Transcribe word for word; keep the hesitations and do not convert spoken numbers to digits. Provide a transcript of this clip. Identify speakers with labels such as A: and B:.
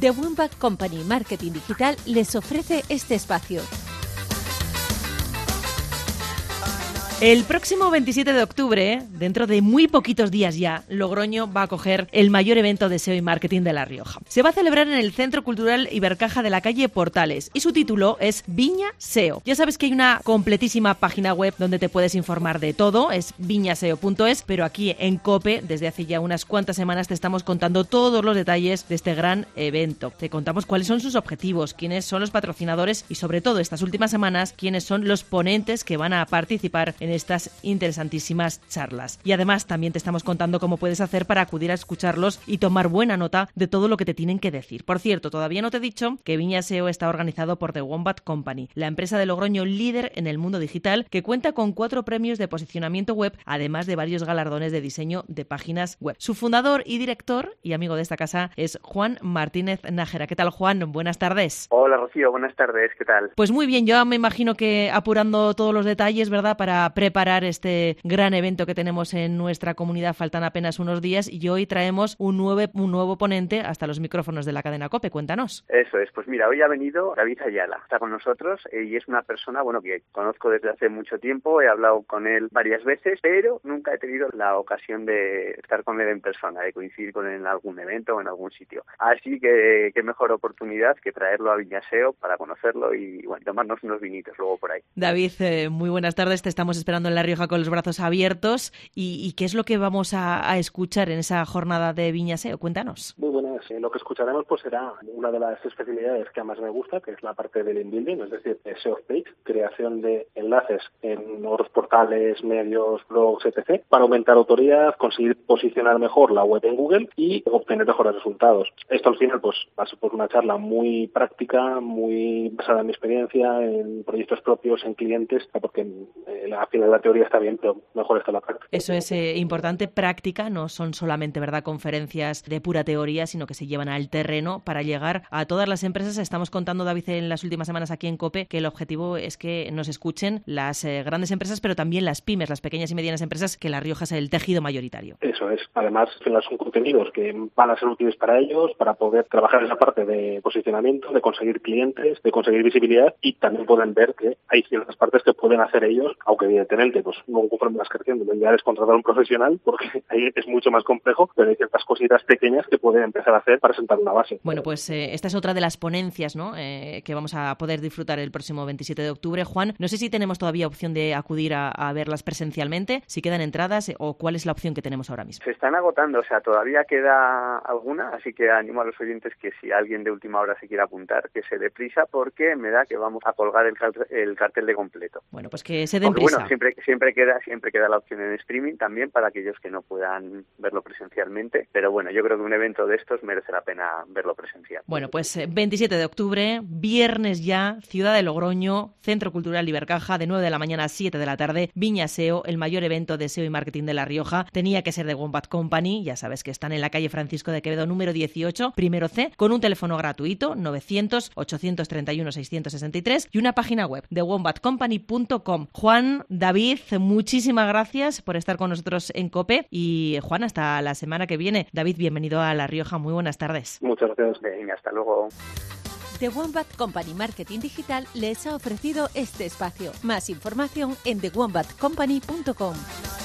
A: The Wombat Company Marketing Digital les ofrece este espacio. El próximo veintisiete de octubre, dentro de muy poquitos días ya, Logroño va a acoger el mayor evento de S E O y marketing de La Rioja. Se va a celebrar en el Centro Cultural Ibercaja de la calle Portales y su título es Viña S E O. Ya sabes que hay una completísima página web donde te puedes informar de todo, es viña seo punto es, pero aquí en COPE, desde hace ya unas cuantas semanas, te estamos contando todos los detalles de este gran evento. Te contamos cuáles son sus objetivos, quiénes son los patrocinadores y, sobre todo, estas últimas semanas, quiénes son los ponentes que van a participar en estas interesantísimas charlas. Y además también te estamos contando cómo puedes hacer para acudir a escucharlos y tomar buena nota de todo lo que te tienen que decir. Por cierto, todavía no te he dicho que Viña S E O está organizado por The Wombat Company, la empresa de Logroño líder en el mundo digital que cuenta con cuatro premios de posicionamiento web, además de varios galardones de diseño de páginas web. Su fundador y director y amigo de esta casa es Juan Martínez Nájera. ¿Qué tal, Juan? Buenas tardes.
B: Hola, Rocío. Buenas tardes. ¿Qué tal?
A: Pues muy bien. Yo me imagino que apurando todos los detalles, ¿verdad?, para preparar este gran evento que tenemos en nuestra comunidad. Faltan apenas unos días y hoy traemos un nuevo, un nuevo ponente hasta los micrófonos de la cadena COPE. Cuéntanos.
B: Eso es. Pues mira, hoy ha venido David Ayala. Está con nosotros eh, y es una persona, bueno, que conozco desde hace mucho tiempo. He hablado con él varias veces, pero nunca he tenido la ocasión de estar con él en persona, de coincidir con él en algún evento o en algún sitio. Así que qué mejor oportunidad que traerlo a Viña S E O para conocerlo y, bueno, tomarnos unos vinitos luego por ahí.
A: David, eh, muy buenas tardes. Te estamos esperando en La Rioja con los brazos abiertos. ¿Y, y qué es lo que vamos a, a escuchar en esa jornada de Viña S E O? Cuéntanos.
C: Muy buenas. Eh, lo que escucharemos pues será una de las especialidades que más me gusta, que es la parte del inbuilding, es decir, S E O page, creación de enlaces en otros portales, medios, blogs, etcétera, para aumentar autoridad, conseguir posicionar mejor la web en Google y obtener mejores resultados. Esto al final pues va a ser pues, una charla muy práctica, muy basada en mi experiencia, en proyectos propios, en clientes, porque eh, al final la teoría está bien, pero mejor está la práctica.
A: Eso es eh, importante, práctica, no son solamente, ¿verdad?, conferencias de pura teoría, sino que se llevan al terreno para llegar a todas las empresas. Estamos contando, David, en las últimas semanas aquí en COPE que el objetivo es que nos escuchen las eh, grandes empresas, pero también las pymes, las pequeñas y medianas empresas, que La Rioja es el tejido mayoritario.
C: Eso es. Además, al final son contenidos que van a ser útiles para ellos, para poder trabajar esa parte de posicionamiento, de conseguir clientes, de conseguir visibilidad, y también pueden ver que hay ciertas partes que pueden hacer ellos, aunque evidentemente pues no conforme las creciendo. Lo ideal es contratar a un profesional porque ahí es mucho más complejo, pero hay ciertas cositas pequeñas que pueden empezar a hacer para sentar una base.
A: Bueno, pues eh, esta es otra de las ponencias, ¿no?, eh, que vamos a poder disfrutar el próximo veintisiete de octubre. Juan, no sé si tenemos todavía opción de acudir a, a verlas presencialmente, si quedan entradas eh, o cuál es la opción que tenemos ahora mismo.
B: Se están agotando, o sea, todavía queda alguna, así que animo a los oyentes que si alguien de última hora se quiere apuntar, que se dé prisa, porque me da que vamos a colgar el, car- el cartel de completo.
A: Bueno, pues que se den
B: Aunque,
A: prisa.
B: Bueno, siempre, siempre queda siempre queda la opción en streaming también para aquellos que no puedan verlo presencialmente, pero bueno, yo creo que un evento de estos merece la pena verlo presencial.
A: Bueno, pues eh, veintisiete de octubre, viernes ya, Ciudad de Logroño, Centro Cultural Ibercaja, de nueve de la mañana a siete de la tarde, Viña S E O, el mayor evento de S E O y marketing de La Rioja. Tenía que ser de Wombat Company, ya sabes que están en la calle Francisco de Quevedo número dieciocho, primero C, con un teléfono gratuito, novecientos, ochocientos treinta y uno, seiscientos sesenta y tres, y una página web de wombat company punto com. Juan, David, muchísimas gracias por estar con nosotros en COPE y, Juan, hasta la semana que viene. David, bienvenido a La Rioja, muy buenas tardes.
C: Muchas gracias.
B: Venga, hasta luego.
A: The Wombat Company Marketing Digital les ha ofrecido este espacio. Más información en the wombat company punto com.